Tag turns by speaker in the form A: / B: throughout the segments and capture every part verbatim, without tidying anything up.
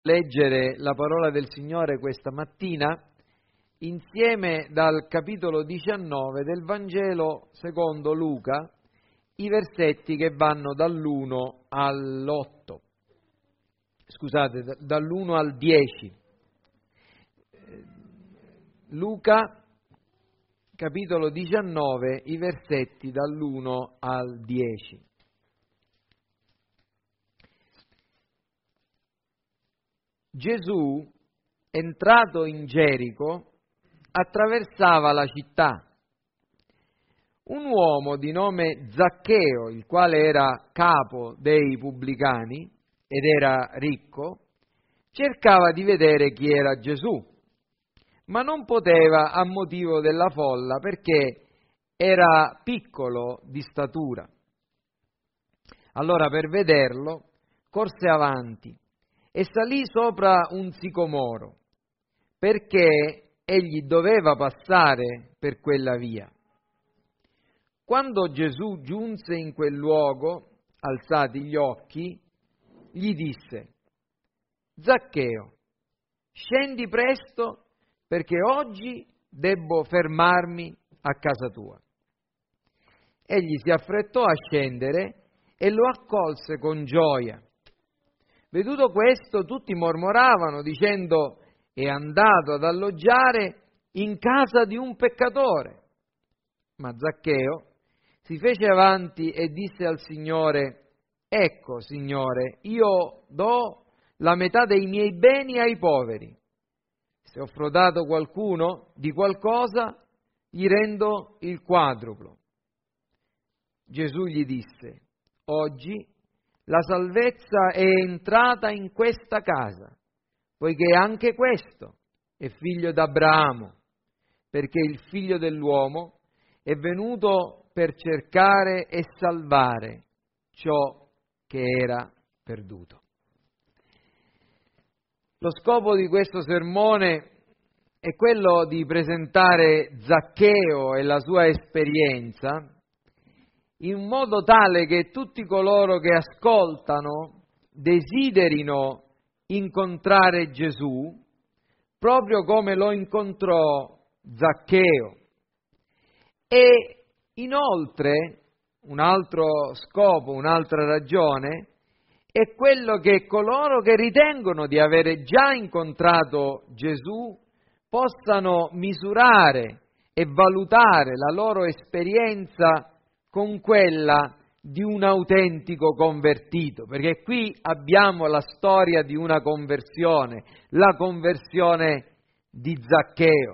A: Leggere la parola del Signore questa mattina insieme dal capitolo diciannove del Vangelo secondo Luca, i versetti che vanno dall'uno all'otto, scusate, dall'uno al dieci. Luca, capitolo diciannove, i versetti dall'uno al dieci. Gesù, entrato in Gerico, attraversava la città. Un uomo di nome Zaccheo, il quale era capo dei pubblicani ed era ricco, cercava di vedere chi era Gesù, ma non poteva a motivo della folla perché era piccolo di statura. Allora, per vederlo, corse avanti e salì sopra un sicomoro, perché egli doveva passare per quella via. Quando Gesù giunse in quel luogo, alzati gli occhi, gli disse: Zaccheo, scendi presto, perché oggi debbo fermarmi a casa tua. Egli si affrettò a scendere e lo accolse con gioia. Veduto questo, tutti mormoravano, dicendo: è andato ad alloggiare in casa di un peccatore. Ma Zaccheo si fece avanti e disse al Signore: ecco, Signore, io do la metà dei miei beni ai poveri. Se ho frodato qualcuno di qualcosa, gli rendo il quadruplo. Gesù gli disse: oggi la salvezza è entrata in questa casa, poiché anche questo è figlio d'Abramo, perché il figlio dell'uomo è venuto per cercare e salvare ciò che era perduto. Lo scopo di questo sermone è quello di presentare Zaccheo e la sua esperienza in modo tale che tutti coloro che ascoltano desiderino incontrare Gesù proprio come lo incontrò Zaccheo. E inoltre un altro scopo, un'altra ragione è quello che coloro che ritengono di avere già incontrato Gesù possano misurare e valutare la loro esperienza con quella di un autentico convertito, perché qui abbiamo la storia di una conversione, la conversione di Zaccheo.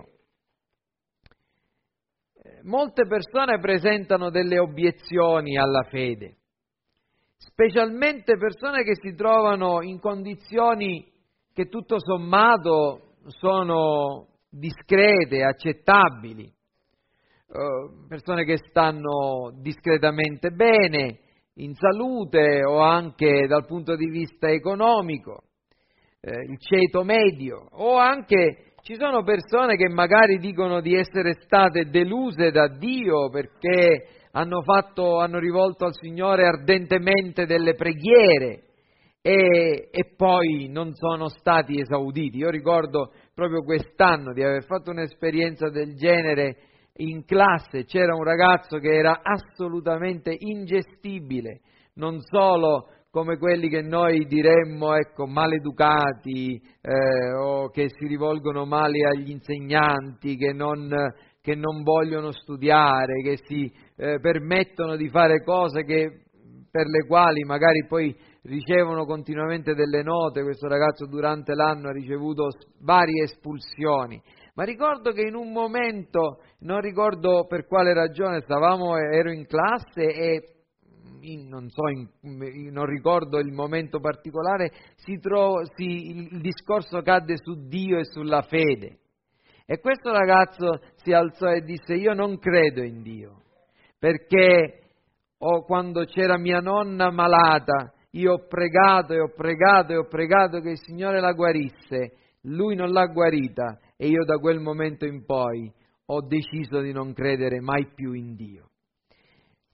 A: Molte persone presentano delle obiezioni alla fede, specialmente persone che si trovano in condizioni che tutto sommato sono discrete, accettabili. Persone che stanno discretamente bene, in salute o anche dal punto di vista economico, eh, il ceto medio, o anche ci sono persone che magari dicono di essere state deluse da Dio perché hanno fatto, hanno rivolto al Signore ardentemente delle preghiere e, e poi non sono stati esauditi. Io ricordo proprio quest'anno di aver fatto un'esperienza del genere. In classe c'era un ragazzo che era assolutamente ingestibile, non solo come quelli che noi diremmo, ecco, maleducati eh, o che si rivolgono male agli insegnanti, che non, che non vogliono studiare, che si eh, permettono di fare cose che, per le quali magari poi ricevono continuamente delle note. Questo ragazzo durante l'anno ha ricevuto varie espulsioni. Ma ricordo che in un momento, non ricordo per quale ragione, stavamo, ero in classe e in, non so, in, non ricordo il momento particolare, si tro, si, il discorso cadde su Dio e sulla fede. E questo ragazzo si alzò e disse: io non credo in Dio, perché oh, quando c'era mia nonna malata, io ho pregato e ho pregato e ho pregato che il Signore la guarisse, Lui non l'ha guarita. E io da quel momento in poi ho deciso di non credere mai più in Dio.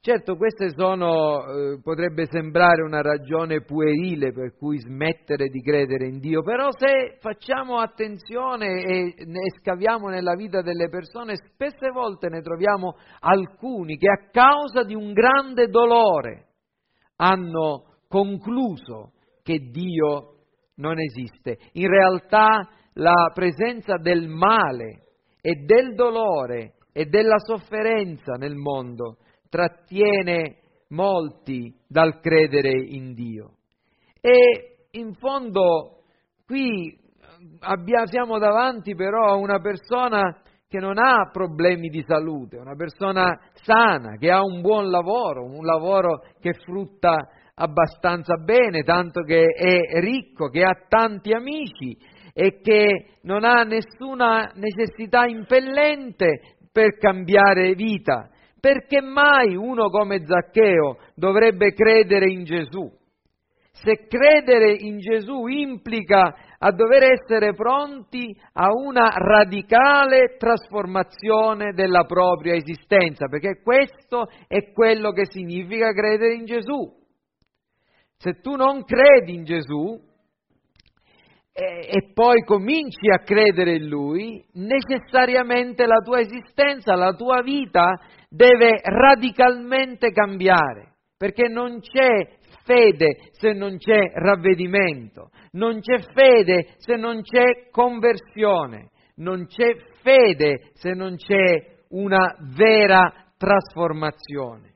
A: Certo, queste sono, eh, potrebbe sembrare una ragione puerile per cui smettere di credere in Dio, però se facciamo attenzione e ne scaviamo nella vita delle persone, spesse volte ne troviamo alcuni che a causa di un grande dolore hanno concluso che Dio non esiste. In realtà la presenza del male e del dolore e della sofferenza nel mondo trattiene molti dal credere in Dio. E in fondo qui abbia, siamo davanti però a una persona che non ha problemi di salute, una persona sana, che ha un buon lavoro, un lavoro che frutta abbastanza bene, tanto che è ricco, che ha tanti amici e che non ha nessuna necessità impellente per cambiare vita. Perché mai uno come Zaccheo dovrebbe credere in Gesù? Se credere in Gesù implica a dover essere pronti a una radicale trasformazione della propria esistenza, perché questo è quello che significa credere in Gesù. Se tu non credi in Gesù e, e poi cominci a credere in Lui, necessariamente la tua esistenza, la tua vita deve radicalmente cambiare, perché non c'è fede se non c'è ravvedimento, non c'è fede se non c'è conversione, non c'è fede se non c'è una vera trasformazione.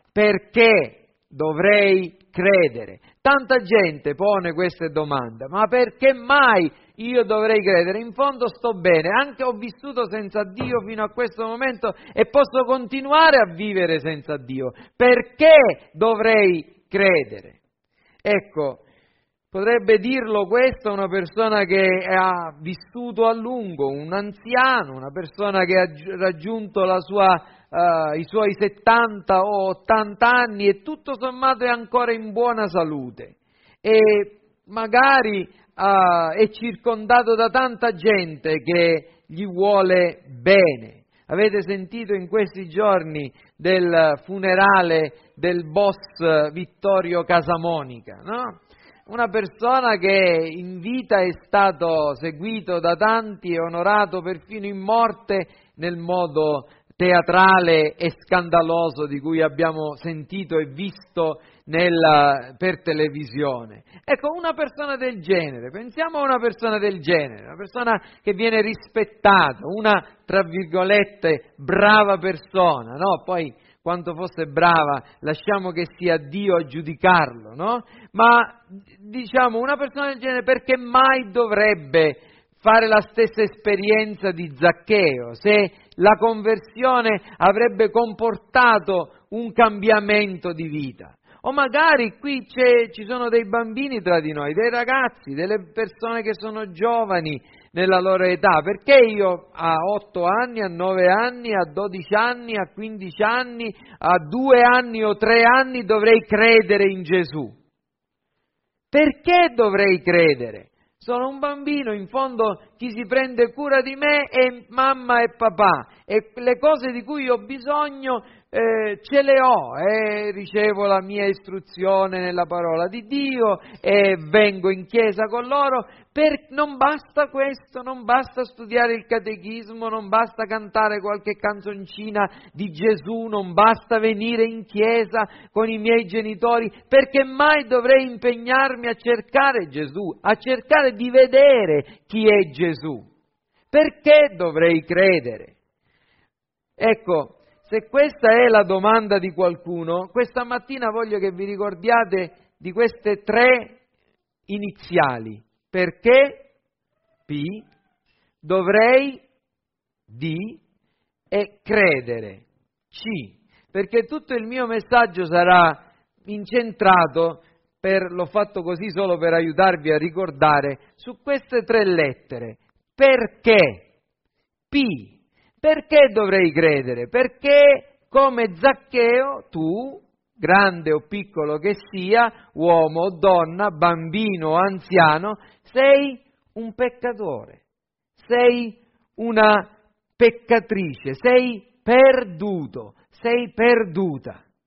A: Perché dovrei credere? Tanta gente pone queste domande, ma perché mai io dovrei credere? In fondo sto bene, anche ho vissuto senza Dio fino a questo momento e posso continuare a vivere senza Dio. Perché dovrei credere? Ecco, potrebbe dirlo questo una persona che ha vissuto a lungo, un anziano, una persona che ha raggiunto la sua, uh, i suoi settanta o ottanta anni e tutto sommato è ancora in buona salute e magari uh, è circondato da tanta gente che gli vuole bene. Avete sentito in questi giorni del funerale del boss Vittorio Casamonica, no? Una persona che in vita è stato seguito da tanti e onorato perfino in morte nel modo teatrale e scandaloso di cui abbiamo sentito e visto nella, per televisione. Ecco, una persona del genere, pensiamo a una persona del genere, una persona che viene rispettata, una, tra virgolette, brava persona, no? Poi quanto fosse brava, lasciamo che sia Dio a giudicarlo, no? Ma diciamo, una persona del genere perché mai dovrebbe fare la stessa esperienza di Zaccheo, se la conversione avrebbe comportato un cambiamento di vita? O magari qui c'è, ci sono dei bambini tra di noi, dei ragazzi, delle persone che sono giovani nella loro età. Perché io a otto anni, a nove anni, a dodici anni, a quindici anni, a due anni o tre anni dovrei credere in Gesù? Perché dovrei credere? Sono un bambino, in fondo chi si prende cura di me è mamma e papà e le cose di cui ho bisogno eh, ce le ho, eh, ricevo la mia istruzione nella parola di Dio e vengo in chiesa con loro. Per, non basta questo, non basta studiare il catechismo, non basta cantare qualche canzoncina di Gesù, non basta venire in chiesa con i miei genitori, perché mai dovrei impegnarmi a cercare Gesù, a cercare di vedere chi è Gesù? Perché dovrei credere? Ecco, se questa è la domanda di qualcuno, questa mattina voglio che vi ricordiate di queste tre iniziali. Perché? P, dovrei, D e credere, C, perché tutto il mio messaggio sarà incentrato, per, l'ho fatto così solo per aiutarvi a ricordare, su queste tre lettere. Perché? P, perché dovrei credere? Perché come Zaccheo tu, grande o piccolo che sia, uomo o donna, bambino o anziano, sei un peccatore, sei una peccatrice, sei perduto, sei perduta.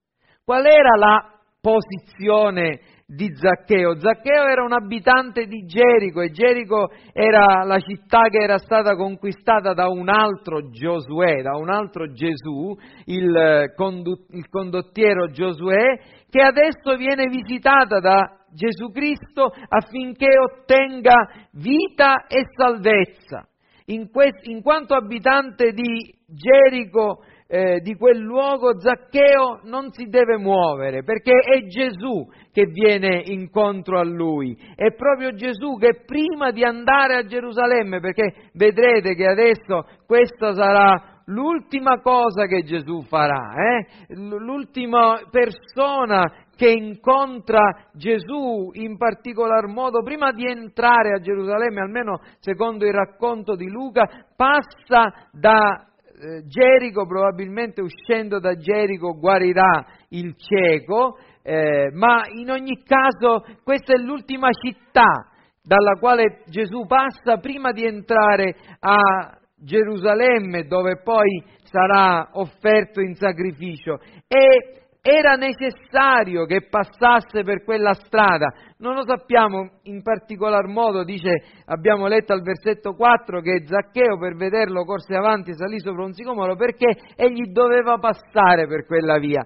A: Qual era la posizione di Zaccheo? Zaccheo era un abitante di Gerico, e Gerico era la città che era stata conquistata da un altro Giosuè, da un altro Gesù, il, condu- il condottiero Giosuè, che adesso viene visitata da Gesù Cristo affinché ottenga vita e salvezza. In, quest- in quanto abitante di Gerico, eh, di quel luogo, Zaccheo non si deve muovere, perché è Gesù che viene incontro a lui. È proprio Gesù che prima di andare a Gerusalemme, perché vedrete che adesso questa sarà l'ultima cosa che Gesù farà, eh? l'ultima persona che incontra Gesù in particolar modo, prima di entrare a Gerusalemme, almeno secondo il racconto di Luca, passa da eh, Gerico, probabilmente uscendo da Gerico guarirà il cieco, eh, ma in ogni caso questa è l'ultima città dalla quale Gesù passa prima di entrare a Gerusalemme, dove poi sarà offerto in sacrificio. E era necessario che passasse per quella strada. Non lo sappiamo in particolar modo, dice, abbiamo letto al versetto quattro che Zaccheo, per vederlo, corse avanti e salì sopra un sicomoro, perché egli doveva passare per quella via.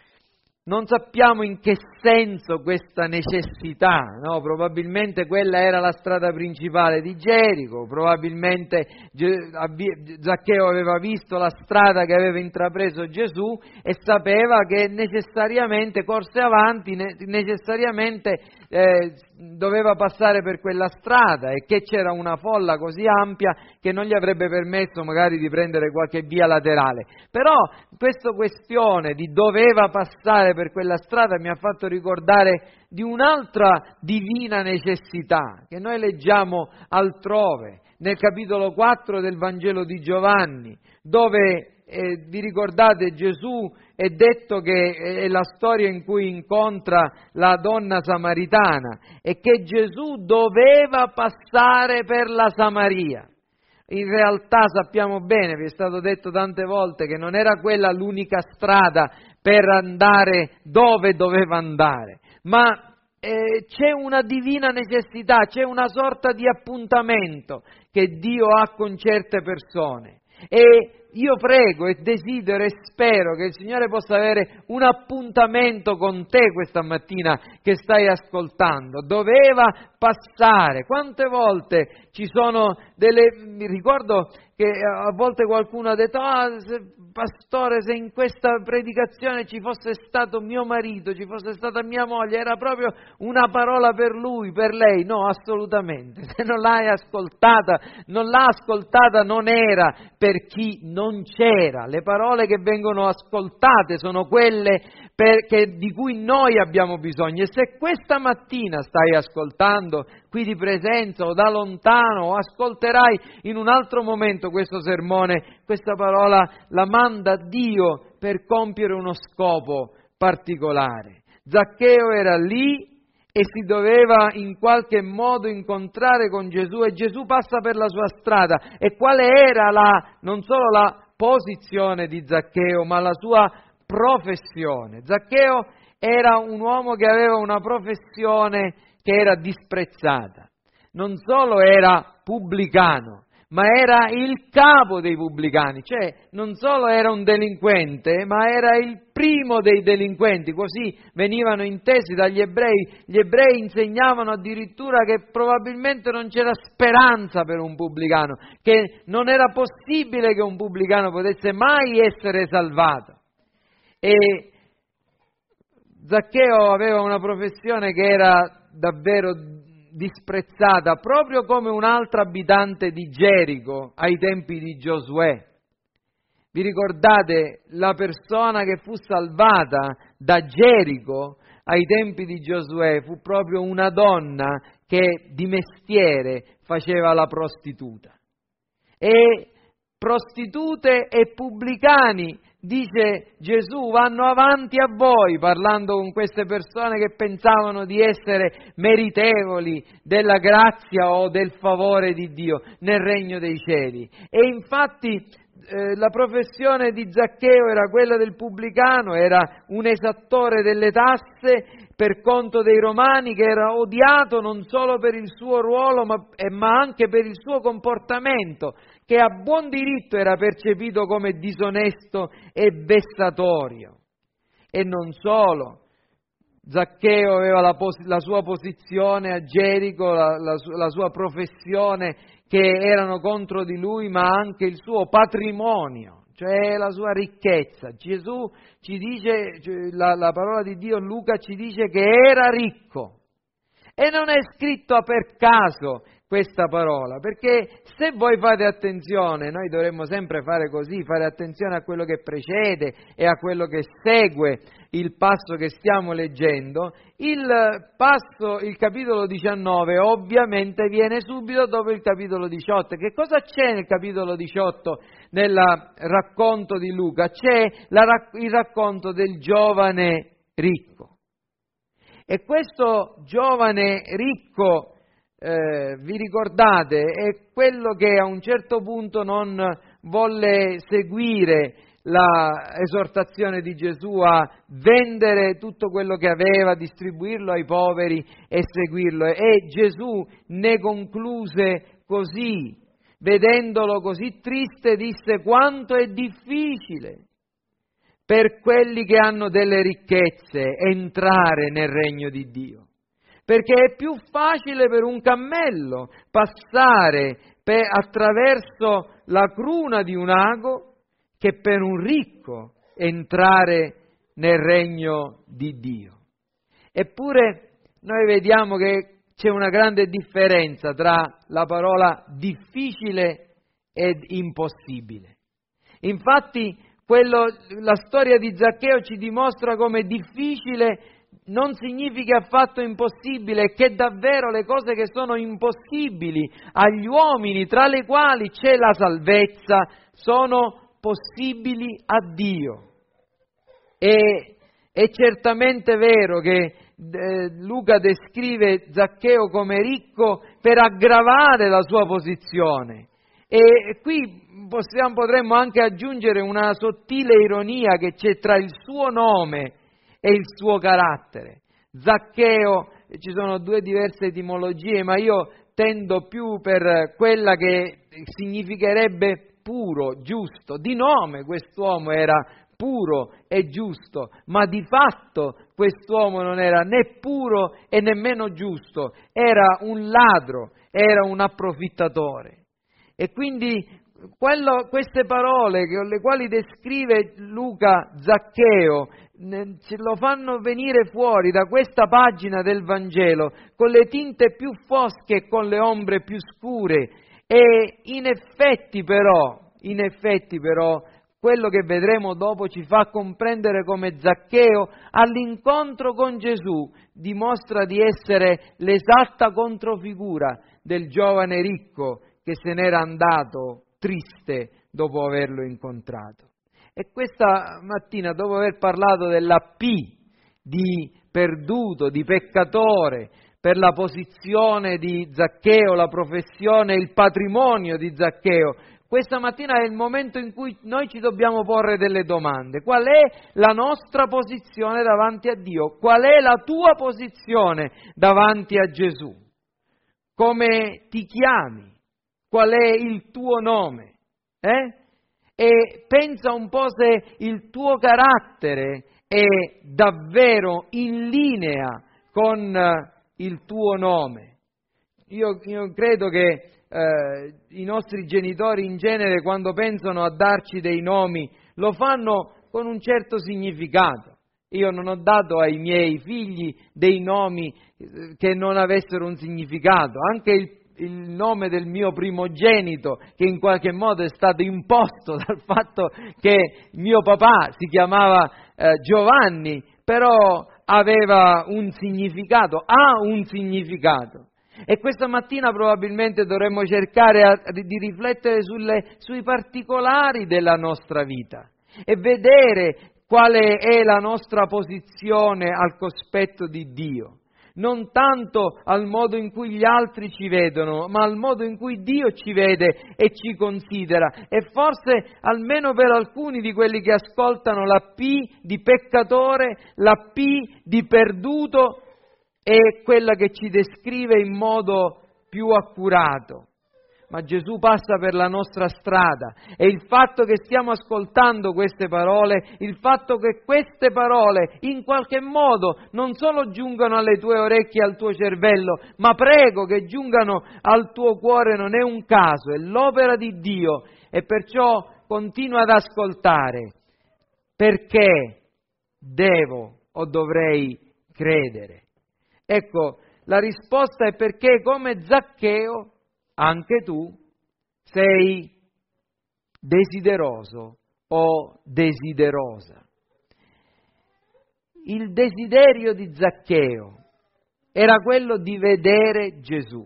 A: Non sappiamo in che senso questa necessità, no? Probabilmente quella era la strada principale di Gerico, probabilmente Zaccheo aveva visto la strada che aveva intrapreso Gesù e sapeva che necessariamente corse avanti, necessariamente eh, doveva passare per quella strada, e che c'era una folla così ampia che non gli avrebbe permesso magari di prendere qualche via laterale. Però questa questione di doveva passare per quella strada mi ha fatto ricordare di un'altra divina necessità che noi leggiamo altrove, nel capitolo quattro del Vangelo di Giovanni, dove eh, vi ricordate, Gesù è detto che è la storia in cui incontra la donna samaritana, e che Gesù doveva passare per la Samaria. In realtà sappiamo bene, vi è stato detto tante volte, che non era quella l'unica strada per andare dove doveva andare, ma eh, c'è una divina necessità, c'è una sorta di appuntamento che Dio ha con certe persone. E io prego e desidero e spero che il Signore possa avere un appuntamento con te questa mattina che stai ascoltando. Doveva passare. Quante volte ci sono delle... mi ricordo che a volte qualcuno ha detto: ah, se, pastore, se in questa predicazione ci fosse stato mio marito, ci fosse stata mia moglie, era proprio una parola per lui, per lei. No, assolutamente. Se non l'hai ascoltata, non l'ha ascoltata, non era per chi non c'era. Le parole che vengono ascoltate sono quelle perché, di cui noi abbiamo bisogno. E se questa mattina stai ascoltando qui di presenza o da lontano, o ascolterai in un altro momento questo sermone, questa parola la manda Dio per compiere uno scopo particolare. Zaccheo era lì e si doveva in qualche modo incontrare con Gesù, e Gesù passa per la sua strada. E quale era la, non solo la posizione di Zaccheo, ma la sua professione? Zaccheo era un uomo che aveva una professione che era disprezzata. Non solo era pubblicano, ma era il capo dei pubblicani, cioè non solo era un delinquente, ma era il primo dei delinquenti. Così venivano intesi dagli ebrei. Gli ebrei insegnavano addirittura che probabilmente non c'era speranza per un pubblicano, che non era possibile che un pubblicano potesse mai essere salvato. E Zaccheo aveva una professione che era davvero disprezzata, proprio come un altro abitante di Gerico ai tempi di Giosuè. Vi ricordate la persona che fu salvata da Gerico ai tempi di Giosuè? Fu proprio una donna che di mestiere faceva la prostituta. E prostitute e pubblicani, dice Gesù, vanno avanti a voi, parlando con queste persone che pensavano di essere meritevoli della grazia o del favore di Dio nel regno dei cieli. E infatti eh, la professione di Zaccheo era quella del pubblicano, era un esattore delle tasse per conto dei romani, che era odiato non solo per il suo ruolo ma, eh, ma anche per il suo comportamento, che a buon diritto era percepito come disonesto e vessatorio. E non solo, Zaccheo aveva la, pos- la sua posizione a Gerico, la, la, la sua professione, che erano contro di lui, ma anche il suo patrimonio, cioè la sua ricchezza. Gesù ci dice, cioè la, la parola di Dio, Luca ci dice che era ricco. E non è scritta per caso questa parola, perché se voi fate attenzione, noi dovremmo sempre fare così, fare attenzione a quello che precede e a quello che segue il passo che stiamo leggendo. Il passo, il capitolo diciannove ovviamente viene subito dopo il capitolo diciotto. Che cosa c'è nel capitolo diciotto nel racconto di Luca? C'è la, il racconto del giovane ricco. E questo giovane ricco, eh, vi ricordate, è quello che a un certo punto non volle seguire l'esortazione di Gesù a vendere tutto quello che aveva, distribuirlo ai poveri e seguirlo. E Gesù ne concluse così, vedendolo così triste, disse: quanto è difficile per quelli che hanno delle ricchezze entrare nel regno di Dio. Perché è più facile per un cammello passare per, attraverso la cruna di un ago che per un ricco entrare nel regno di Dio. Eppure noi vediamo che c'è una grande differenza tra la parola difficile ed impossibile. Infatti, Quello, la storia di Zaccheo ci dimostra come difficile non significa affatto impossibile, e che davvero le cose che sono impossibili agli uomini, tra le quali c'è la salvezza, sono possibili a Dio. E è certamente vero che eh, Luca descrive Zaccheo come ricco per aggravare la sua posizione. E qui possiamo, potremmo anche aggiungere una sottile ironia che c'è tra il suo nome e il suo carattere. Zaccheo, ci sono due diverse etimologie, ma io tendo più per quella che significherebbe puro, giusto. Di nome quest'uomo era puro e giusto, ma di fatto quest'uomo non era né puro e nemmeno giusto, era un ladro, era un approfittatore. E quindi quello, queste parole con le quali descrive Luca Zaccheo ce lo fanno venire fuori da questa pagina del Vangelo con le tinte più fosche e con le ombre più scure. E in effetti però, in effetti però, quello che vedremo dopo ci fa comprendere come Zaccheo, all'incontro con Gesù, dimostra di essere l'esatta controfigura del giovane ricco che se n'era andato triste dopo averlo incontrato. E questa mattina, dopo aver parlato della P di perduto, di peccatore, per la posizione di Zaccheo, la professione, il patrimonio di Zaccheo, questa mattina è il momento in cui noi ci dobbiamo porre delle domande. Qual è la nostra posizione davanti a Dio? Qual è la tua posizione davanti a Gesù? Come ti chiami? Qual è il tuo nome? Eh? E pensa un po' se il tuo carattere è davvero in linea con il tuo nome. Io, io credo che eh, i nostri genitori in genere, quando pensano a darci dei nomi, lo fanno con un certo significato. Io non ho dato ai miei figli dei nomi che non avessero un significato. Anche il il nome del mio primogenito, che in qualche modo è stato imposto dal fatto che mio papà si chiamava eh, Giovanni, però aveva un significato, ha un significato. E questa mattina probabilmente dovremmo cercare a, di riflettere sulle, sui particolari della nostra vita e vedere quale è la nostra posizione al cospetto di Dio. non tanto al modo in cui gli altri ci vedono, ma al modo in cui Dio ci vede e ci considera. E forse almeno per alcuni di quelli che ascoltano la P di peccatore, la P di perduto, è quella che ci descrive in modo più accurato. Ma Gesù passa per la nostra strada e il fatto che stiamo ascoltando queste parole, il fatto che queste parole in qualche modo non solo giungano alle tue orecchie e al tuo cervello, ma prego che giungano al tuo cuore, non è un caso, è l'opera di Dio, e perciò continua ad ascoltare. Perché devo o dovrei credere? Ecco, la risposta è perché come Zaccheo anche tu sei desideroso o desiderosa. Il desiderio di Zaccheo era quello di vedere Gesù,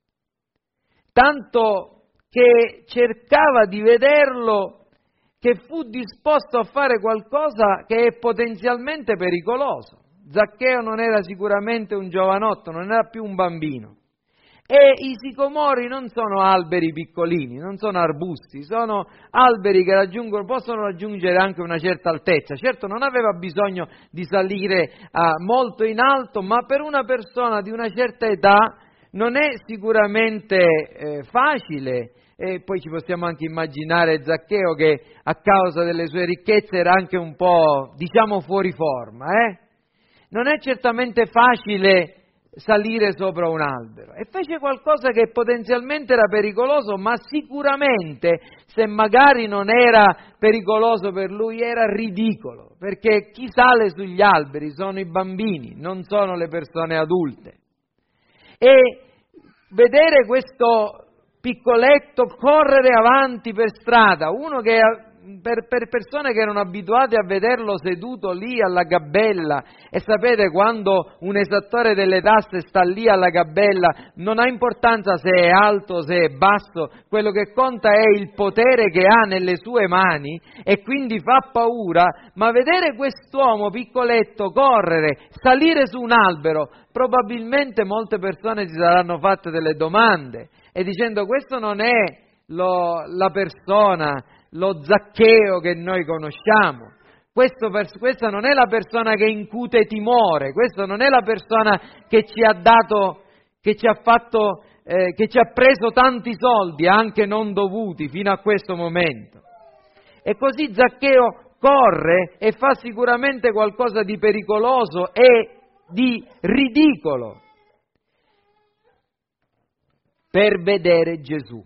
A: tanto che cercava di vederlo, che fu disposto a fare qualcosa che è potenzialmente pericoloso. Zaccheo non era sicuramente un giovanotto, non era più un bambino. E i sicomori non sono alberi piccolini, non sono arbusti, sono alberi che raggiungono, possono raggiungere anche una certa altezza. Certo non aveva bisogno di salire uh, molto in alto, ma per una persona di una certa età non è sicuramente eh, facile. E poi ci possiamo anche immaginare Zaccheo che a causa delle sue ricchezze era anche un po', diciamo, fuori forma. Eh? Non è certamente facile salire sopra un albero, e fece qualcosa che potenzialmente era pericoloso, ma sicuramente, se magari non era pericoloso per lui, era ridicolo, perché chi sale sugli alberi sono i bambini, non sono le persone adulte. E vedere questo piccoletto correre avanti per strada, uno che Per, per persone che erano abituate a vederlo seduto lì alla gabella, e sapete, quando un esattore delle tasse sta lì alla gabella non ha importanza se è alto, se è basso, quello che conta è il potere che ha nelle sue mani, e quindi fa paura. Ma vedere quest'uomo piccoletto correre, salire su un albero, probabilmente molte persone si saranno fatte delle domande e dicendo: questo non è lo, la persona, lo Zaccheo che noi conosciamo, questo, questa non è la persona che incute timore, questa non è la persona che ci ha dato, che ci ha fatto, eh, che ci ha preso tanti soldi, anche non dovuti, fino a questo momento. E così Zaccheo corre e fa sicuramente qualcosa di pericoloso e di ridicolo per vedere Gesù.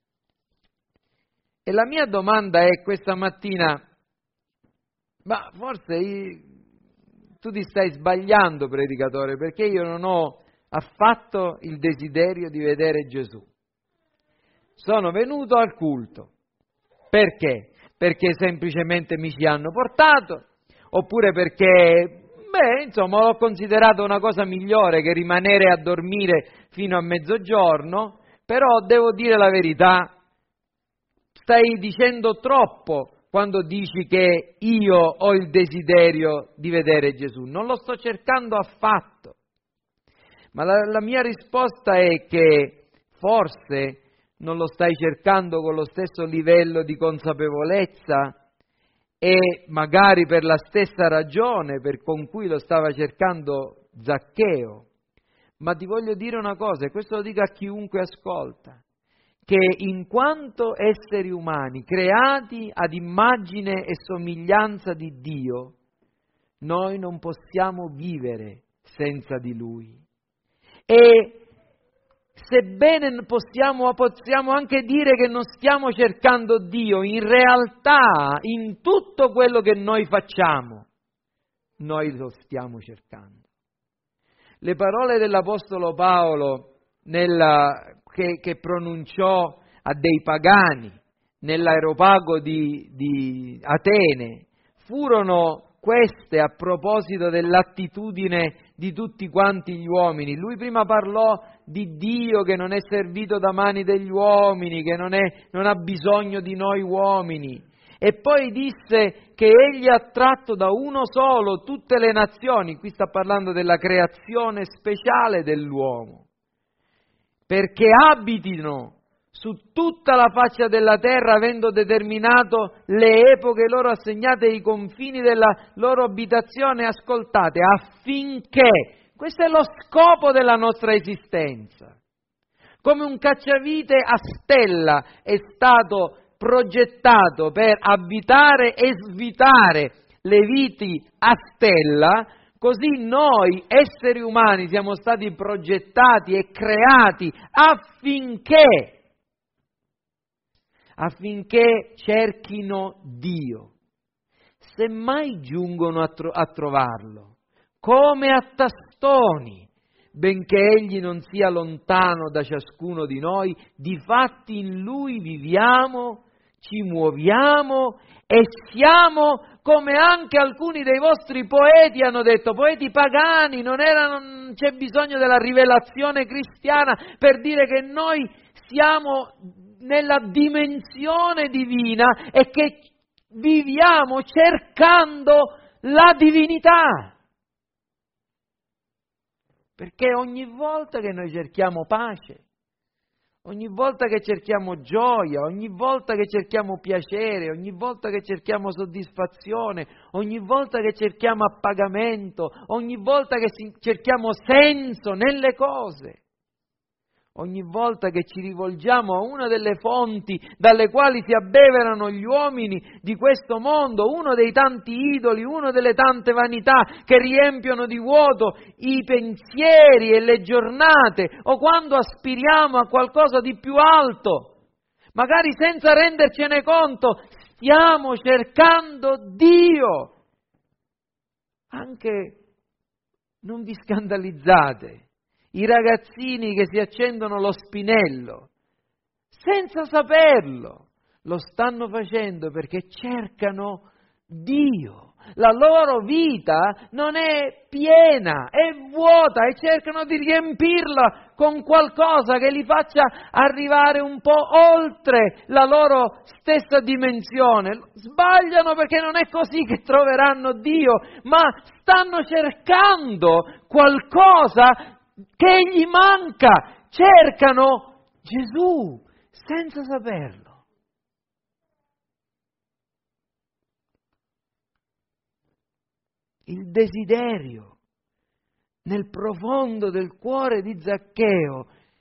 A: E la mia domanda è questa mattina: ma forse io, tu ti stai sbagliando, predicatore, perché io non ho affatto il desiderio di vedere Gesù. Sono venuto al culto. Perché? Perché semplicemente mi ci hanno portato, oppure perché, beh, insomma, l'ho considerato una cosa migliore che rimanere a dormire fino a mezzogiorno, però devo dire la verità, stai dicendo troppo quando dici che io ho il desiderio di vedere Gesù. Non lo sto cercando affatto. Ma la, la mia risposta è che forse non lo stai cercando con lo stesso livello di consapevolezza e magari per la stessa ragione per con cui lo stava cercando Zaccheo. Ma ti voglio dire una cosa, e questo lo dico a chiunque ascolta, che in quanto esseri umani creati ad immagine e somiglianza di Dio, noi non possiamo vivere senza di Lui. E sebbene possiamo, possiamo anche dire che non stiamo cercando Dio, in realtà in tutto quello che noi facciamo, noi lo stiamo cercando. Le parole dell'Apostolo Paolo nella Che, che pronunciò a dei pagani nell'aeropago di, di Atene furono queste a proposito dell'attitudine di tutti quanti gli uomini. Lui prima parlò di Dio che non è servito da mani degli uomini, che non, è, non ha bisogno di noi uomini, e poi disse che egli ha tratto da uno solo tutte le nazioni, qui sta parlando della creazione speciale dell'uomo, perché abitino su tutta la faccia della terra, avendo determinato le epoche loro assegnate e i confini della loro abitazione, ascoltate, affinché, questo è lo scopo della nostra esistenza, come un cacciavite a stella è stato progettato per abitare e svitare le viti a stella, così noi esseri umani siamo stati progettati e creati affinché affinché cerchino Dio, se mai giungono a, tro- a trovarlo, come a tastoni, benché Egli non sia lontano da ciascuno di noi, difatti in Lui viviamo, ci muoviamo e siamo, come anche alcuni dei vostri poeti hanno detto, poeti pagani, non, era, non c'è bisogno della rivelazione cristiana per dire che noi siamo nella dimensione divina e che viviamo cercando la divinità. Perché ogni volta che noi cerchiamo pace, ogni volta che cerchiamo gioia, ogni volta che cerchiamo piacere, ogni volta che cerchiamo soddisfazione, ogni volta che cerchiamo appagamento, ogni volta che cerchiamo senso nelle cose, ogni volta che ci rivolgiamo a una delle fonti dalle quali si abbeverano gli uomini di questo mondo, uno dei tanti idoli, una delle tante vanità che riempiono di vuoto i pensieri e le giornate, o quando aspiriamo a qualcosa di più alto, magari senza rendercene conto, stiamo cercando Dio. Anche non vi scandalizzate. I ragazzini che si accendono lo spinello, senza saperlo, lo stanno facendo perché cercano Dio. La loro vita non è piena, è vuota e cercano di riempirla con qualcosa che li faccia arrivare un po' oltre la loro stessa dimensione. Sbagliano perché non è così che troveranno Dio, ma stanno cercando qualcosa che gli manca, cercano Gesù senza saperlo. Il desiderio nel profondo del cuore di Zaccheo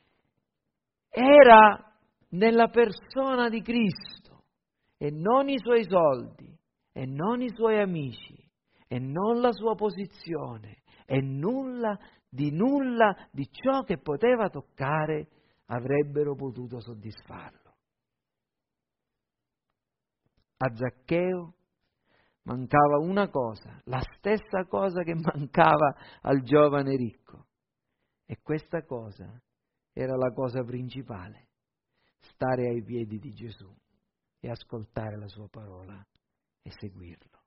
A: era nella persona di Cristo e non i suoi soldi e non i suoi amici e non la sua posizione e nulla di nulla di ciò che poteva toccare avrebbero potuto soddisfarlo. A Zaccheo mancava una cosa, la stessa cosa che mancava al giovane ricco, e questa cosa era la cosa principale: stare ai piedi di Gesù e ascoltare la sua parola e seguirlo.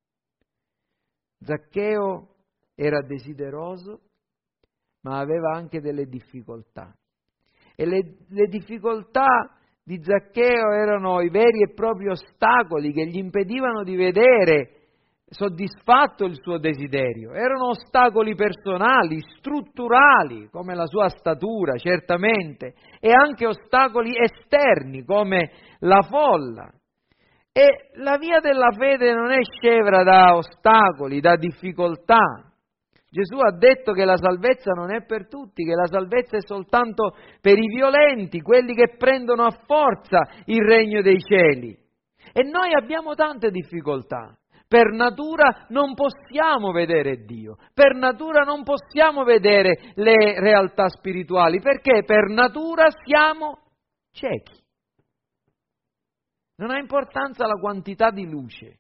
A: Zaccheo era desideroso, ma aveva anche delle difficoltà. E le, le difficoltà di Zaccheo erano i veri e propri ostacoli che gli impedivano di vedere soddisfatto il suo desiderio. Erano ostacoli personali, strutturali, come la sua statura, certamente, e anche ostacoli esterni, come la folla. E la via della fede non è scevra da ostacoli, da difficoltà. Gesù ha detto che la salvezza non è per tutti, che la salvezza è soltanto per i violenti, quelli che prendono a forza il regno dei cieli. E noi abbiamo tante difficoltà. Per natura non possiamo vedere Dio, per natura non possiamo vedere le realtà spirituali, perché per natura siamo ciechi. Non ha importanza la quantità di luce.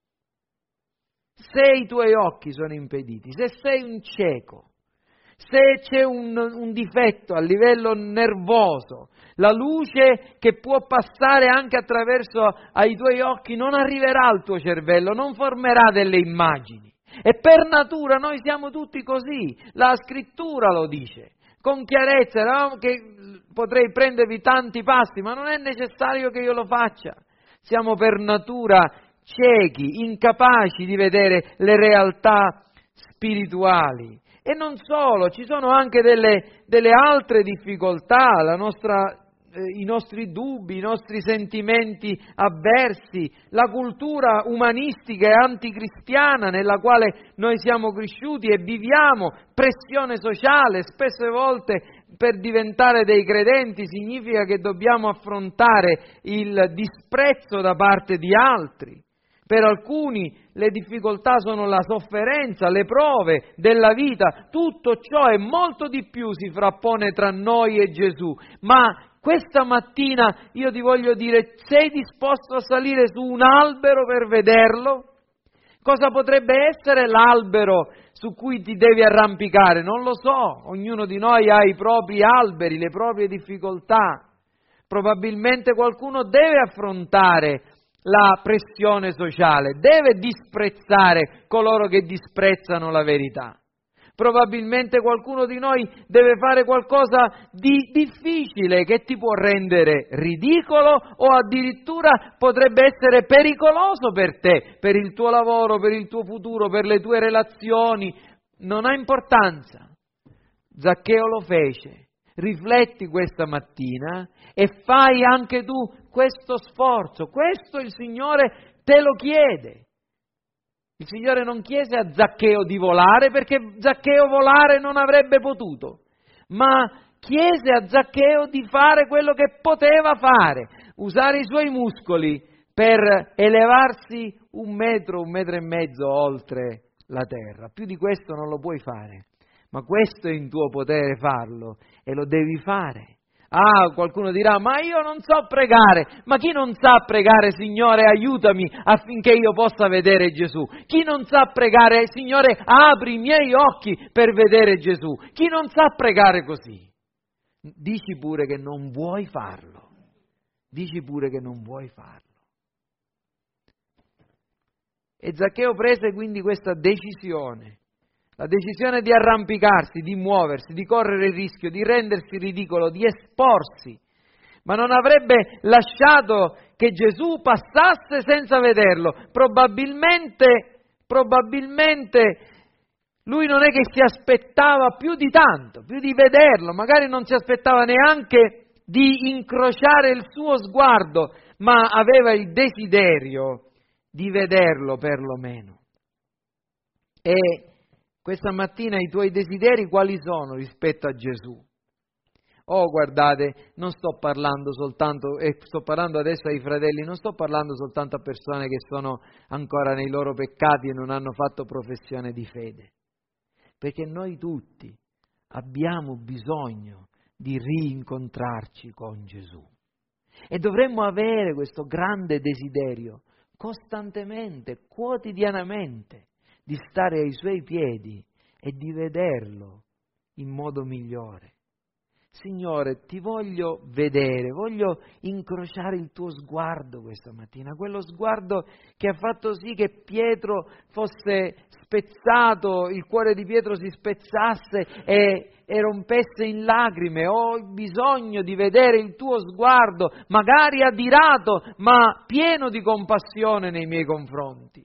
A: Se i tuoi occhi sono impediti, se sei un cieco, se c'è un, un difetto a livello nervoso, la luce che può passare anche attraverso ai tuoi occhi non arriverà al tuo cervello, non formerà delle immagini. E per natura noi siamo tutti così, la scrittura lo dice, con chiarezza, no? Che potrei prendervi tanti passi, ma non è necessario che io lo faccia. siamo per natura ciechi, incapaci di vedere le realtà spirituali. E non solo, ci sono anche delle, delle altre difficoltà, la nostra, eh, i nostri dubbi, i nostri sentimenti avversi, la cultura umanistica e anticristiana nella quale noi siamo cresciuti e viviamo, pressione sociale, spesse volte per diventare dei credenti significa che dobbiamo affrontare il disprezzo da parte di altri. Per alcuni le difficoltà sono la sofferenza, le prove della vita, tutto ciò e molto di più si frappone tra noi e Gesù. Ma questa mattina io ti voglio dire, sei disposto a salire su un albero per vederlo? Cosa potrebbe essere l'albero su cui ti devi arrampicare? Non lo so, ognuno di noi ha i propri alberi, le proprie difficoltà. Probabilmente qualcuno deve affrontare la pressione sociale, deve disprezzare coloro che disprezzano la verità. Probabilmente qualcuno di noi deve fare qualcosa di difficile che ti può rendere ridicolo o addirittura potrebbe essere pericoloso per te, per il tuo lavoro, per il tuo futuro, per le tue relazioni. Non ha importanza. Zaccheo lo fece. Rifletti questa mattina e fai anche tu questo sforzo. Questo il Signore te lo chiede. Il Signore non chiese a Zaccheo di volare perché Zaccheo volare non avrebbe potuto, ma chiese a Zaccheo di fare quello che poteva fare, usare i suoi muscoli per elevarsi un metro, un metro e mezzo oltre la terra. Più di questo non lo puoi fare. Ma questo è in tuo potere farlo e lo devi fare. Ah, qualcuno dirà, ma io non so pregare. Ma chi non sa pregare, Signore, aiutami affinché io possa vedere Gesù? Chi non sa pregare, Signore, apri i miei occhi per vedere Gesù? Chi non sa pregare così? Dici pure che non vuoi farlo. Dici pure che non vuoi farlo. E Zaccheo prese quindi questa decisione. La decisione di arrampicarsi, di muoversi, di correre il rischio, di rendersi ridicolo, di esporsi, ma non avrebbe lasciato che Gesù passasse senza vederlo. Probabilmente, probabilmente lui non è che si aspettava più di tanto, più di vederlo, magari non si aspettava neanche di incrociare il suo sguardo, ma aveva il desiderio di vederlo perlomeno. E questa mattina i tuoi desideri quali sono rispetto a Gesù? Oh, guardate, non sto parlando soltanto, e sto parlando adesso ai fratelli, non sto parlando soltanto a persone che sono ancora nei loro peccati e non hanno fatto professione di fede. Perché noi tutti abbiamo bisogno di rincontrarci con Gesù. E dovremmo avere questo grande desiderio costantemente, quotidianamente, di stare ai suoi piedi e di vederlo in modo migliore. Signore, ti voglio vedere, voglio incrociare il tuo sguardo questa mattina, quello sguardo che ha fatto sì che Pietro fosse spezzato, il cuore di Pietro si spezzasse e, e rompesse in lacrime. Ho bisogno di vedere il tuo sguardo, magari adirato, ma pieno di compassione nei miei confronti.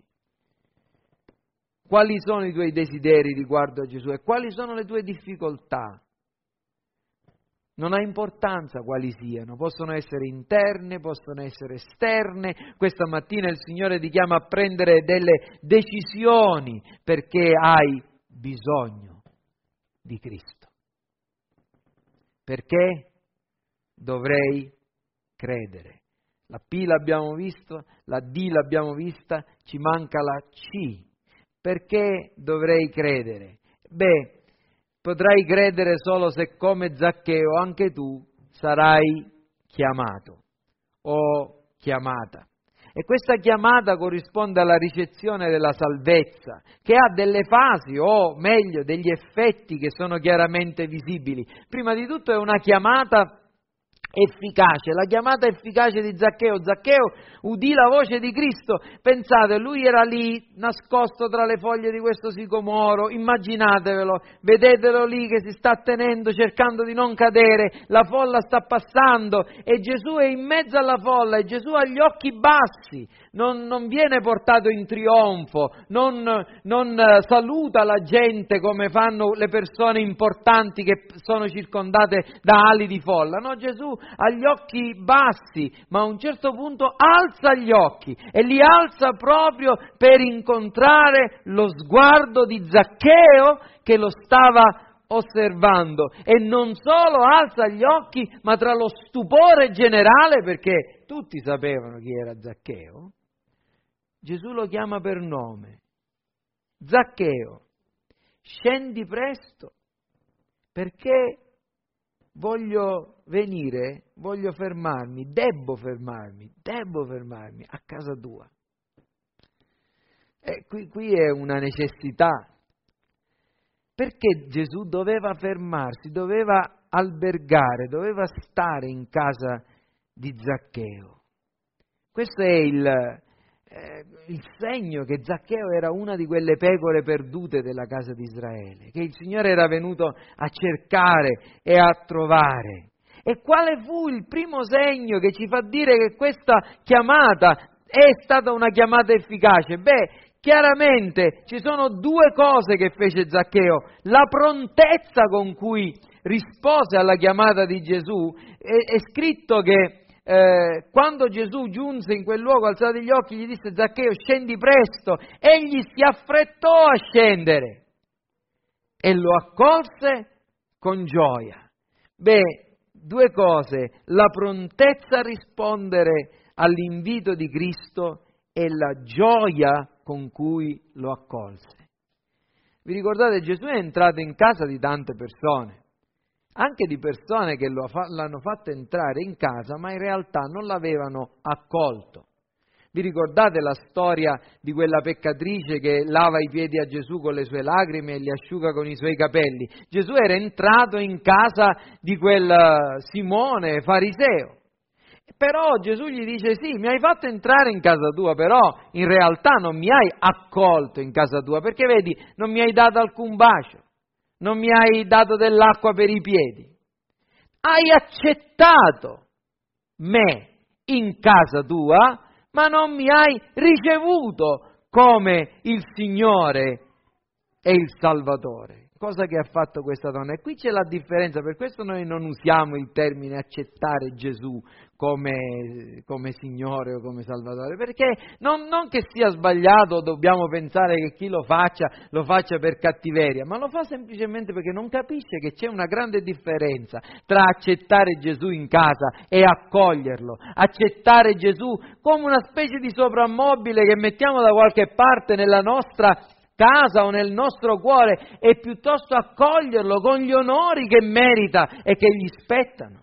A: Quali sono i tuoi desideri riguardo a Gesù e quali sono le tue difficoltà? Non ha importanza quali siano, possono essere interne, possono essere esterne. Questa mattina il Signore ti chiama a prendere delle decisioni perché hai bisogno di Cristo. Perché dovrei credere. La P l'abbiamo visto, la D l'abbiamo vista, ci manca la C. Perché dovrei credere? Beh, potrai credere solo se come Zaccheo anche tu sarai chiamato o chiamata. E questa chiamata corrisponde alla ricezione della salvezza, che ha delle fasi o meglio degli effetti che sono chiaramente visibili. Prima di tutto è una chiamata efficace, la chiamata efficace di Zaccheo. Zaccheo udì la voce di Cristo, pensate, lui era lì nascosto tra le foglie di questo sicomoro, immaginatevelo, vedetelo lì che si sta tenendo cercando di non cadere, la folla sta passando e Gesù è in mezzo alla folla e Gesù ha gli occhi bassi, non, non viene portato in trionfo, non, non saluta la gente come fanno le persone importanti che sono circondate da ali di folla, no, Gesù ha gli occhi bassi, ma a un certo punto alza gli occhi e li alza proprio per incontrare lo sguardo di Zaccheo che lo stava osservando, e non solo alza gli occhi, ma tra lo stupore generale, perché tutti sapevano chi era Zaccheo, Gesù lo chiama per nome: Zaccheo, scendi presto, perché voglio venire, voglio fermarmi, debbo fermarmi, debbo fermarmi a casa tua. E qui, qui è una necessità. Perché Gesù doveva fermarsi, doveva albergare, doveva stare in casa di Zaccheo? Questo è il, eh, il segno che Zaccheo era una di quelle pecore perdute della casa di Israele, che il Signore era venuto a cercare e a trovare. E quale fu il primo segno che ci fa dire che questa chiamata è stata una chiamata efficace? Beh, chiaramente ci sono due cose che fece Zaccheo: la prontezza con cui rispose alla chiamata di Gesù. È, è scritto che eh, quando Gesù giunse in quel luogo, alzati gli occhi, gli disse: Zaccheo, scendi presto. Egli si affrettò a scendere e lo accolse con gioia. Beh, due cose: la prontezza a rispondere all'invito di Cristo e la gioia con cui lo accolse. Vi ricordate, Gesù è entrato in casa di tante persone, anche di persone che lo fa, l'hanno fatto entrare in casa, ma in realtà non l'avevano accolto. Vi ricordate la storia di quella peccatrice che lava i piedi a Gesù con le sue lacrime e li asciuga con i suoi capelli? Gesù era entrato in casa di quel Simone fariseo. Però Gesù gli dice: sì, mi hai fatto entrare in casa tua, però in realtà non mi hai accolto in casa tua, perché vedi, non mi hai dato alcun bacio, non mi hai dato dell'acqua per i piedi. Hai accettato me in casa tua, ma non mi hai ricevuto come il Signore e il Salvatore. Cosa che ha fatto questa donna? E qui c'è la differenza, per questo noi non usiamo il termine accettare Gesù come, come Signore o come Salvatore, perché non, non che sia sbagliato, dobbiamo pensare che chi lo faccia, lo faccia per cattiveria, ma lo fa semplicemente perché non capisce che c'è una grande differenza tra accettare Gesù in casa e accoglierlo. Accettare Gesù come una specie di soprammobile che mettiamo da qualche parte nella nostra casa o nel nostro cuore, e piuttosto accoglierlo con gli onori che merita e che gli spettano.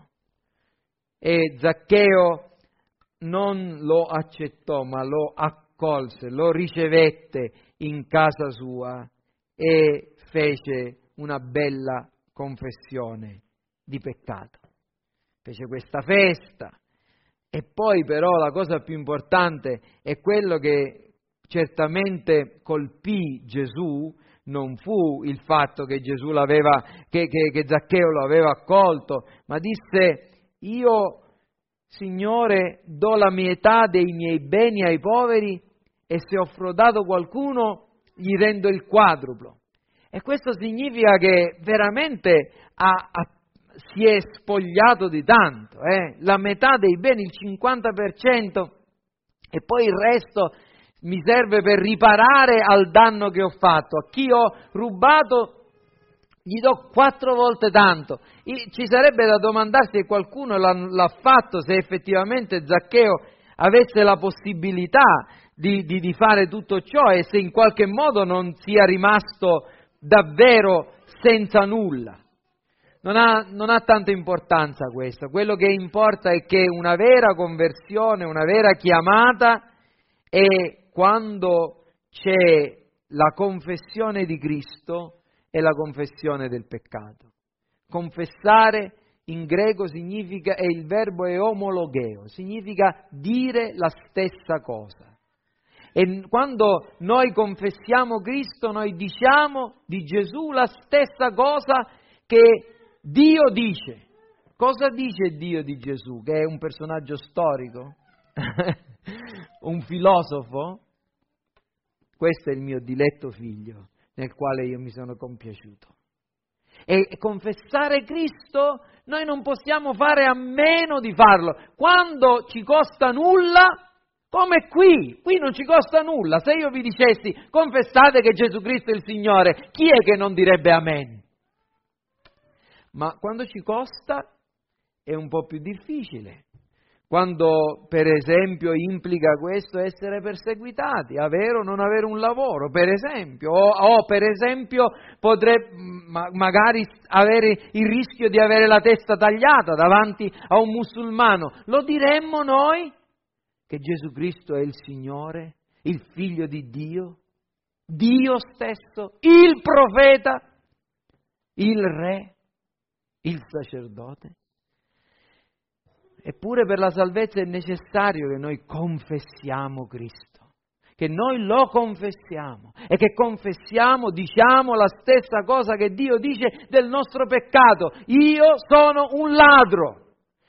A: E Zaccheo non lo accettò, ma lo accolse, lo ricevette in casa sua e fece una bella confessione di peccato. Fece questa festa. E poi però la cosa più importante è quello che certamente colpì Gesù, non fu il fatto che Gesù l'aveva, che, che, che Zaccheo lo aveva accolto, ma disse: io, Signore, do la metà dei miei beni ai poveri, e se ho frodato qualcuno gli rendo il quadruplo. E questo significa che veramente ha, ha, si è spogliato di tanto, eh? La metà dei beni, il cinquanta per cento, e poi il resto mi serve per riparare al danno che ho fatto. A chi ho rubato gli do quattro volte tanto. Ci sarebbe da domandarsi se qualcuno l'ha, l'ha fatto, se effettivamente Zaccheo avesse la possibilità di, di, di fare tutto ciò e se in qualche modo non sia rimasto davvero senza nulla. Non ha, non ha tanta importanza questo. Quello che importa è che una vera conversione, una vera chiamata è quando c'è la confessione di Cristo e la confessione del peccato. Confessare in greco significa, e il verbo è omologeo, significa dire la stessa cosa. E quando noi confessiamo Cristo, noi diciamo di Gesù la stessa cosa che Dio dice. Cosa dice Dio di Gesù? Che è un personaggio storico? Un filosofo? Questo è il mio diletto figlio, nel quale io mi sono compiaciuto. E confessare Cristo noi non possiamo fare a meno di farlo. Quando ci costa nulla, come qui, qui non ci costa nulla. Se io vi dicessi confessate che Gesù Cristo è il Signore, chi è che non direbbe amen? Ma quando ci costa è un po' più difficile. Quando, per esempio, implica questo essere perseguitati, avere o non avere un lavoro, per esempio, o, o per esempio potrebbe ma, magari avere il rischio di avere la testa tagliata davanti a un musulmano, lo diremmo noi che Gesù Cristo è il Signore, il Figlio di Dio, Dio stesso, il profeta, il Re, il sacerdote? Eppure per la salvezza è necessario che noi confessiamo Cristo, che noi lo confessiamo e che confessiamo, diciamo la stessa cosa che Dio dice del nostro peccato. Io sono un ladro.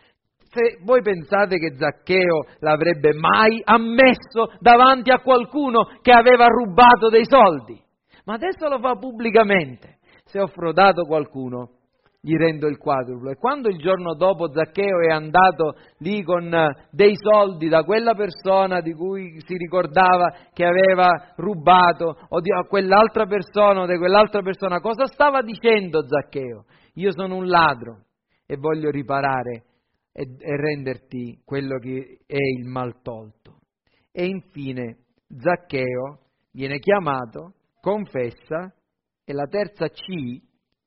A: Se voi pensate che Zaccheo l'avrebbe mai ammesso davanti a qualcuno che aveva rubato dei soldi? Ma adesso lo fa pubblicamente. Se ho frodato qualcuno, gli rendo il quadruplo. E quando il giorno dopo Zaccheo è andato lì con dei soldi da quella persona di cui si ricordava che aveva rubato, o di quell'altra persona o di quell'altra persona, cosa stava dicendo Zaccheo? Io sono un ladro e voglio riparare e, e renderti quello che è il mal tolto. E infine Zaccheo viene chiamato, confessa, e la terza C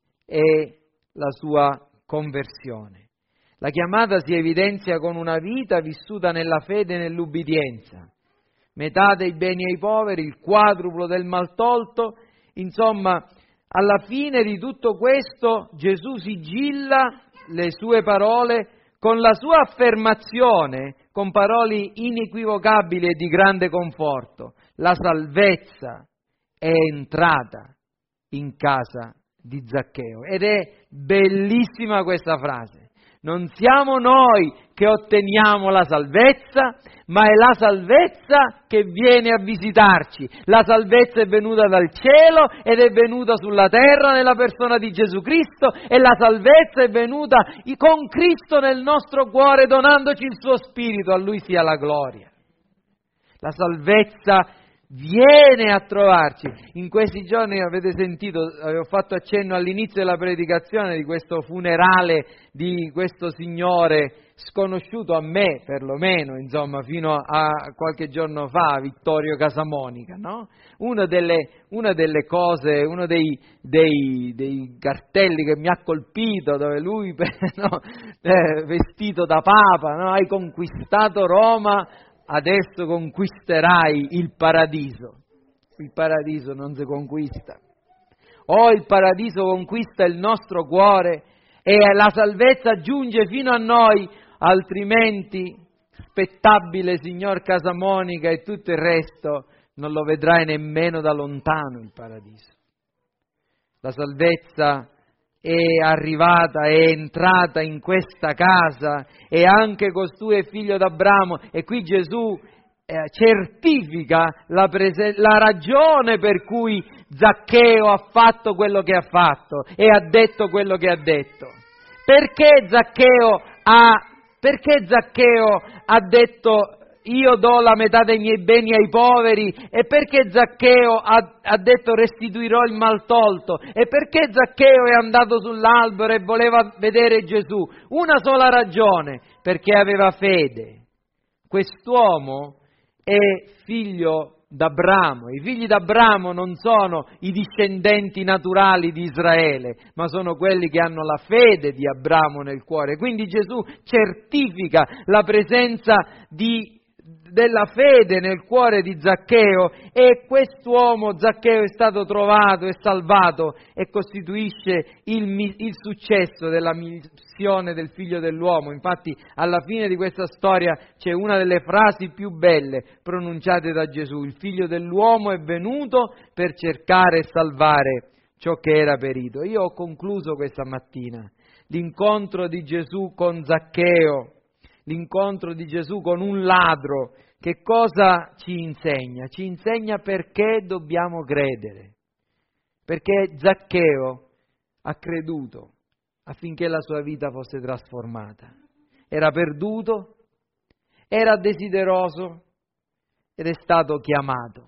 A: è la sua conversione. La chiamata si evidenzia con una vita vissuta nella fede e nell'ubbidienza. Metà dei beni ai poveri, il quadruplo del mal tolto, insomma, alla fine di tutto questo Gesù sigilla le sue parole con la sua affermazione, con parole inequivocabili e di grande conforto. La salvezza è entrata in casa di Zaccheo. Ed è bellissima questa frase. Non siamo noi che otteniamo la salvezza, ma è la salvezza che viene a visitarci. La salvezza è venuta dal cielo ed è venuta sulla terra nella persona di Gesù Cristo, e la salvezza è venuta con Cristo nel nostro cuore, donandoci il suo Spirito. A Lui sia la gloria. La salvezza viene a trovarci. In questi giorni avete sentito, avevo fatto accenno all'inizio della predicazione di questo funerale di questo signore sconosciuto a me, perlomeno, insomma, fino a qualche giorno fa, Vittorio Casamonica, no? Una delle, una delle cose, uno dei, dei, dei cartelli che mi ha colpito, dove lui, no, eh, vestito da Papa, no? Hai conquistato Roma, adesso conquisterai il paradiso. Il paradiso non si conquista. O il paradiso conquista il nostro cuore e la salvezza giunge fino a noi, altrimenti, spettabile signor Casamonica e tutto il resto, non lo vedrai nemmeno da lontano il paradiso. La salvezza è arrivata, è entrata in questa casa, e anche costui è figlio d'Abramo. E qui Gesù eh, certifica la, prese- la ragione per cui Zaccheo ha fatto quello che ha fatto e ha detto quello che ha detto. Perché Zaccheo ha, perché Zaccheo ha detto io do la metà dei miei beni ai poveri, e perché Zaccheo ha, ha detto restituirò il mal tolto, e perché Zaccheo è andato sull'albero e voleva vedere Gesù? Una sola ragione: perché aveva fede. Quest'uomo è figlio d'Abramo. I figli d'Abramo non sono i discendenti naturali di Israele, ma sono quelli che hanno la fede di Abramo nel cuore. Quindi Gesù certifica la presenza di della fede nel cuore di Zaccheo, e quest'uomo Zaccheo è stato trovato e salvato e costituisce il, il successo della missione del Figlio dell'uomo. Infatti alla fine di questa storia c'è una delle frasi più belle pronunciate da Gesù: il Figlio dell'uomo è venuto per cercare e salvare ciò che era perito. Io ho concluso questa mattina l'incontro di Gesù con Zaccheo, l'incontro di Gesù con un ladro. Che cosa ci insegna? Ci insegna perché dobbiamo credere. Perché Zaccheo ha creduto affinché la sua vita fosse trasformata. Era perduto, era desideroso ed è stato chiamato.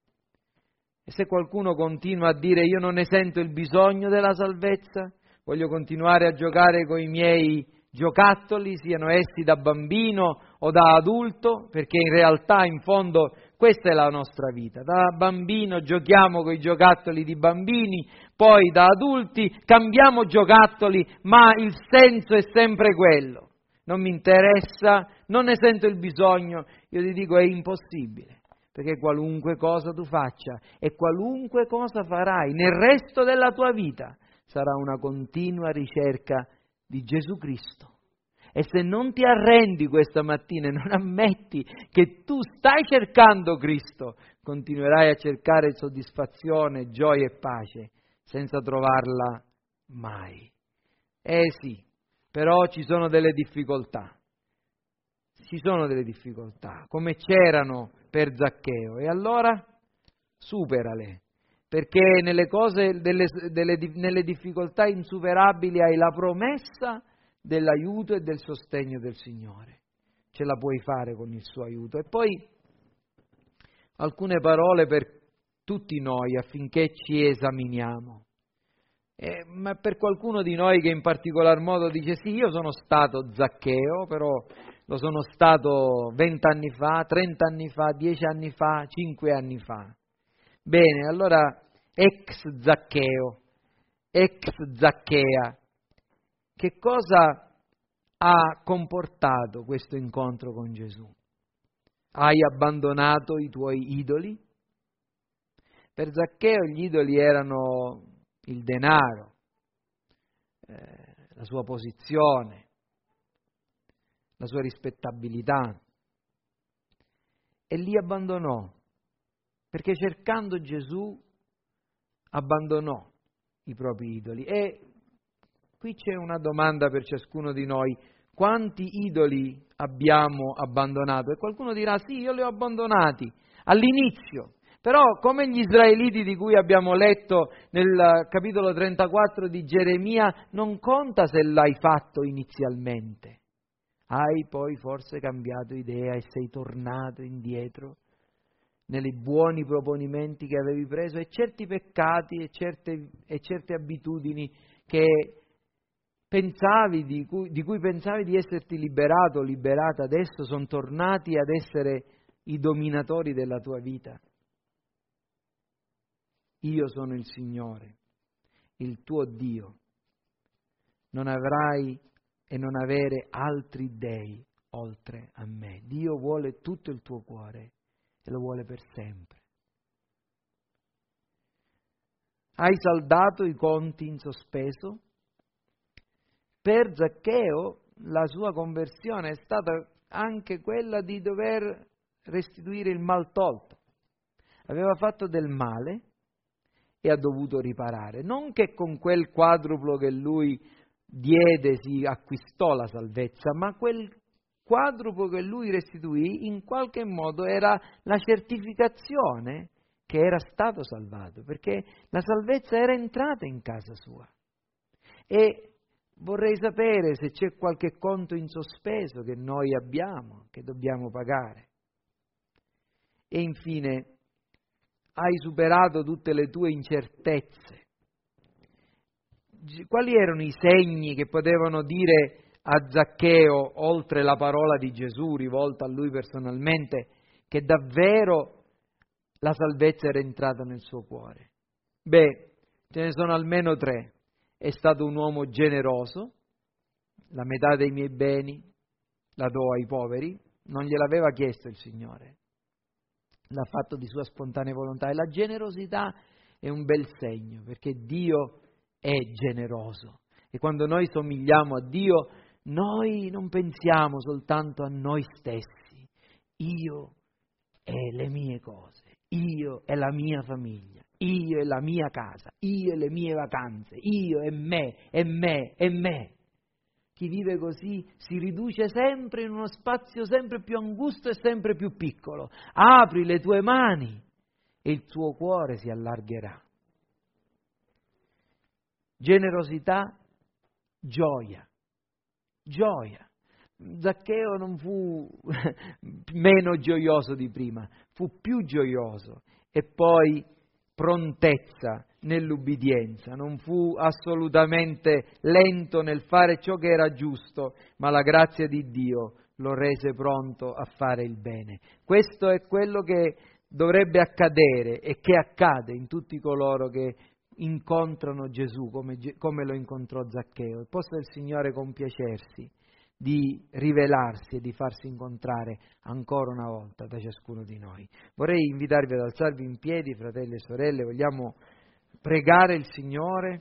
A: E se qualcuno continua a dire io non ne sento il bisogno della salvezza, voglio continuare a giocare con i miei giocattoli, siano essi da bambino o da adulto, perché in realtà in fondo questa è la nostra vita. Da bambino giochiamo con i giocattoli di bambini, poi da adulti cambiamo giocattoli, ma il senso è sempre quello. Non mi interessa, non ne sento il bisogno, io ti dico è impossibile. Perché qualunque cosa tu faccia e qualunque cosa farai nel resto della tua vita sarà una continua ricerca di Gesù Cristo. E se non ti arrendi questa mattina e non ammetti che tu stai cercando Cristo, continuerai a cercare soddisfazione, gioia e pace senza trovarla mai. Eh sì, però ci sono delle difficoltà. Ci sono delle difficoltà, come c'erano per Zaccheo, e allora superale, perché nelle cose, delle, delle, nelle difficoltà insuperabili hai la promessa dell'aiuto e del sostegno del Signore. Ce la puoi fare con il suo aiuto. E poi alcune parole per tutti noi affinché ci esaminiamo. Eh, ma per qualcuno di noi che in particolar modo dice sì, io sono stato Zaccheo, però lo sono stato vent'anni fa, trent'anni fa, dieci anni fa, cinque anni fa. Bene, allora ex Zaccheo, ex Zacchea, che cosa ha comportato questo incontro con Gesù? Hai abbandonato i tuoi idoli? Per Zaccheo gli idoli erano il denaro, eh, la sua posizione, la sua rispettabilità, e li abbandonò, perché cercando Gesù abbandonò i propri idoli. E qui c'è una domanda per ciascuno di noi: quanti idoli abbiamo abbandonato? E qualcuno dirà sì, io li ho abbandonati all'inizio. Però, come gli israeliti di cui abbiamo letto nel capitolo trentaquattro di Geremia, non conta se l'hai fatto inizialmente. Hai poi forse cambiato idea e sei tornato indietro nei buoni proponimenti che avevi preso, e certi peccati e certe, e certe abitudini che pensavi, di cui, di cui pensavi di esserti liberato o liberata, adesso sono tornati ad essere i dominatori della tua vita. Io sono il Signore, il tuo Dio. Non avrai e non avere altri dei oltre a me. Dio vuole tutto il tuo cuore e lo vuole per sempre. Hai saldato i conti in sospeso? Per Zaccheo la sua conversione è stata anche quella di dover restituire il mal tolto. Aveva fatto del male e ha dovuto riparare. Non che con quel quadruplo che lui diede si acquistò la salvezza, ma quel quadruplo che lui restituì in qualche modo era la certificazione che era stato salvato, perché la salvezza era entrata in casa sua. E vorrei sapere se c'è qualche conto in sospeso che noi abbiamo, che dobbiamo pagare. E infine, hai superato tutte le tue incertezze. Quali erano i segni che potevano dire a Zaccheo, oltre la parola di Gesù rivolta a lui personalmente, che davvero la salvezza era entrata nel suo cuore? Beh, ce ne sono almeno tre. È stato un uomo generoso, la metà dei miei beni la do ai poveri, non gliel'aveva chiesto il Signore, l'ha fatto di sua spontanea volontà. E la generosità è un bel segno, perché Dio è generoso. E quando noi somigliamo a Dio, noi non pensiamo soltanto a noi stessi. Io e le mie cose, io e la mia famiglia, io e la mia casa, io e le mie vacanze, io e me, e me, e me. Chi vive così si riduce sempre in uno spazio sempre più angusto e sempre più piccolo. Apri le tue mani e il tuo cuore si allargherà. Generosità, gioia, gioia. Zaccheo non fu meno gioioso di prima, fu più gioioso, e poi prontezza nell'ubbidienza, non fu assolutamente lento nel fare ciò che era giusto, ma la grazia di Dio lo rese pronto a fare il bene. Questo è quello che dovrebbe accadere e che accade in tutti coloro che incontrano Gesù come, come lo incontrò Zaccheo. E possa il Signore compiacersi di rivelarsi e di farsi incontrare ancora una volta da ciascuno di noi. Vorrei invitarvi ad alzarvi in piedi, fratelli e sorelle, vogliamo pregare il Signore.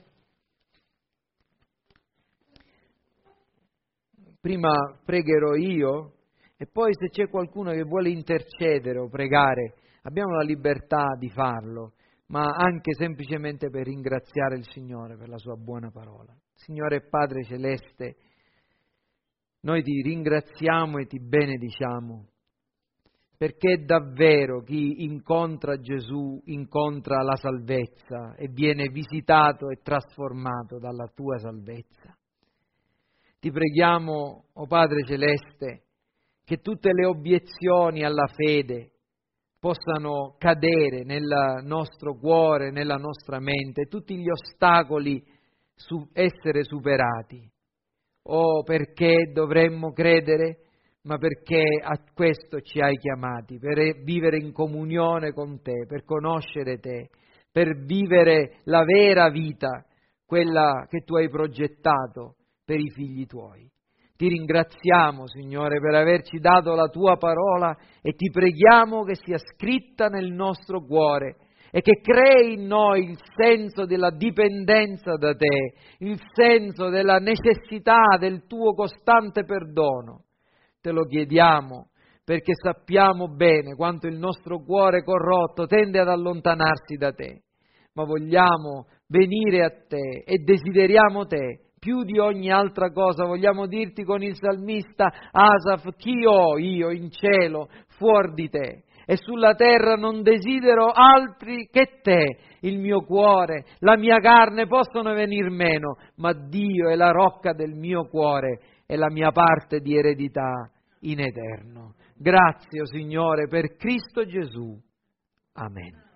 A: Prima pregherò io e poi se c'è qualcuno che vuole intercedere o pregare, abbiamo la libertà di farlo, ma anche semplicemente per ringraziare il Signore per la sua buona parola. Signore Padre Celeste, noi ti ringraziamo e ti benediciamo, perché davvero chi incontra Gesù incontra la salvezza e viene visitato e trasformato dalla tua salvezza. Ti preghiamo, o Padre Celeste, che tutte le obiezioni alla fede possano cadere nel nostro cuore, nella nostra mente, tutti gli ostacoli su essere superati. Oh, perché dovremmo credere? Ma perché a questo ci hai chiamati, per vivere in comunione con te, per conoscere te, per vivere la vera vita, quella che tu hai progettato per i figli tuoi. Ti ringraziamo, Signore, per averci dato la tua parola e ti preghiamo che sia scritta nel nostro cuore e che crei in noi il senso della dipendenza da te, il senso della necessità del tuo costante perdono. Te lo chiediamo perché sappiamo bene quanto il nostro cuore corrotto tende ad allontanarsi da te, ma vogliamo venire a te e desideriamo te più di ogni altra cosa. Vogliamo dirti con il salmista Asaf: chi ho io in cielo fuor di te? E sulla terra non desidero altri che te. Il mio cuore, la mia carne possono venir meno, ma Dio è la rocca del mio cuore e la mia parte di eredità in eterno. Grazie, o Signore, per Cristo Gesù. Amen.